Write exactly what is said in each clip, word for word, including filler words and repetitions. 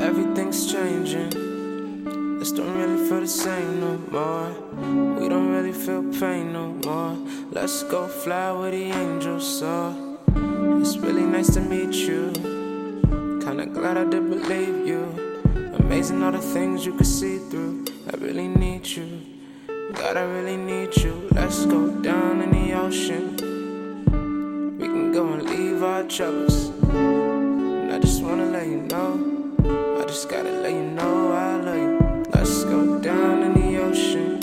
Everything's changing. This don't really feel the same no more. We don't really feel pain no more. Let's go fly where the angels soar. It's really nice to meet you. Kinda glad I did believe you. Amazing all the things you could see through. I really need you. God, I really need you. Let's go down in the ocean. We can go and leave our troubles. And I just wanna let you know, I just gotta let you know I love you. Let's go down in the ocean.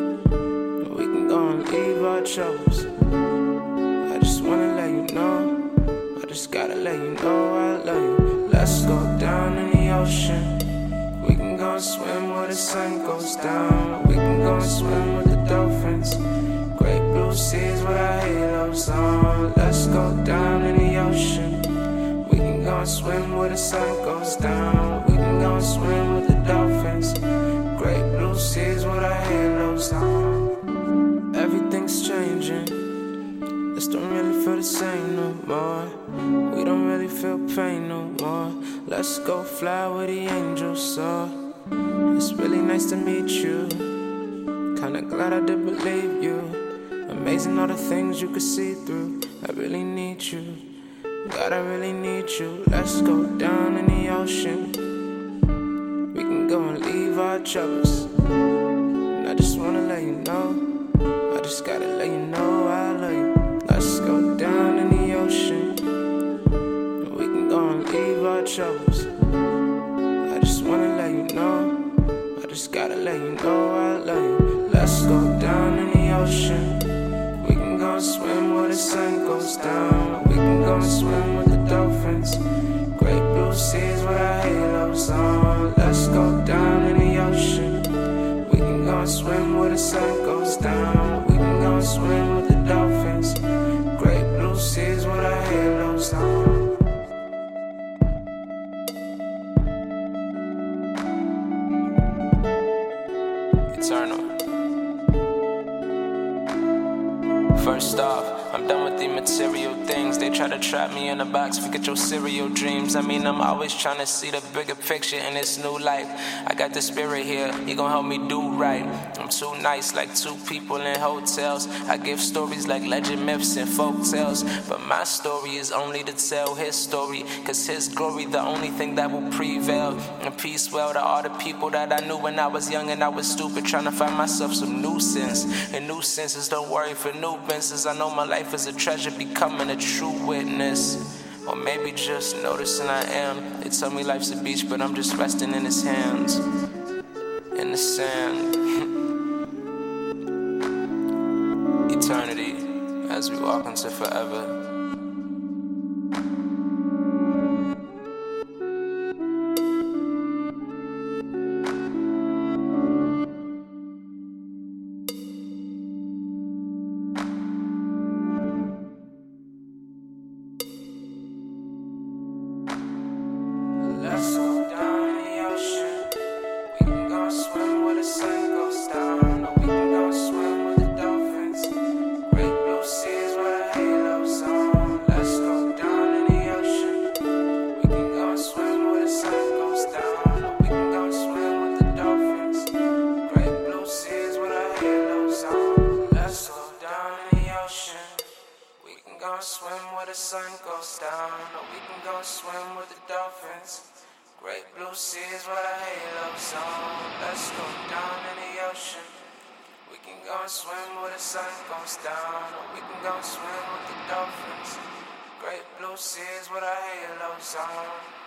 We can go and leave our troubles. I just wanna let you know, I just gotta let you know I love you. Let's go down in the ocean. We can go and swim where the sun goes down. We can go and swim with the dolphins. Great blue seas with our halos on. Let's go down in the ocean. We can go and swim where the sun goes down. We can go and swim with the dolphins. Great blue seas with our halos on. Everything's changing. This don't really feel the same no more. We don't really feel pain no more. Let's go fly where the angels soar. It's really nice to meet you. Kinda glad I did believe you. Amazing all the things you could see through. I really need you. God, I really need you. Let's go down in the ocean. We can go and leave our troubles. And I just wanna let you know, I just gotta let you know I love you. Let's go down in the ocean. We can go and leave our troubles. I just wanna let you know, I just gotta let you know I love you. Let's go down in the ocean. We can go and swim where the sun goes down. We can go and swim with the dolphins. Great blue seas with our halos on. Let's go down in the ocean. We can go and swim where the sun goes down. We can go and swim with the dolphins. Great blue seas with our halos on. Eternal. First off, I'm done with the material things. They try to trap me in a box, forget your serial dreams. I mean, I'm always trying to see the bigger picture in this new life. I got the spirit here, he gon' help me do right. I'm too nice, like two people in hotels. I give stories like legend myths and folk tales. But my story is only to tell his story, cause his glory the only thing that will prevail. And peace well to all the people that I knew when I was young and I was stupid, trying to find myself some new sense. And new senses, don't worry for new benses. I know my life is a treasure, becoming a true witness. Or maybe just noticing I am. They tell me life's a beach, but I'm just resting in his hands. In the sand. Eternity, as we walk into forever. Let's go down in the ocean. We can go swim where the sun goes down. Or we can go swim with the dolphins. Great blue seas with our halos on. Let's go down in the ocean. We can go swim where the sun goes down. Or we can go swim with the dolphins. Great blue seas with our halos on. Let's go down in the ocean. We can go swim where the sun goes down. Or we can go swim with the dolphins. Great blue seas with our halos on. Let's go down in the ocean. We can go and swim where the sun goes down. Or we can go and swim with the dolphins. Great blue seas with our halos on.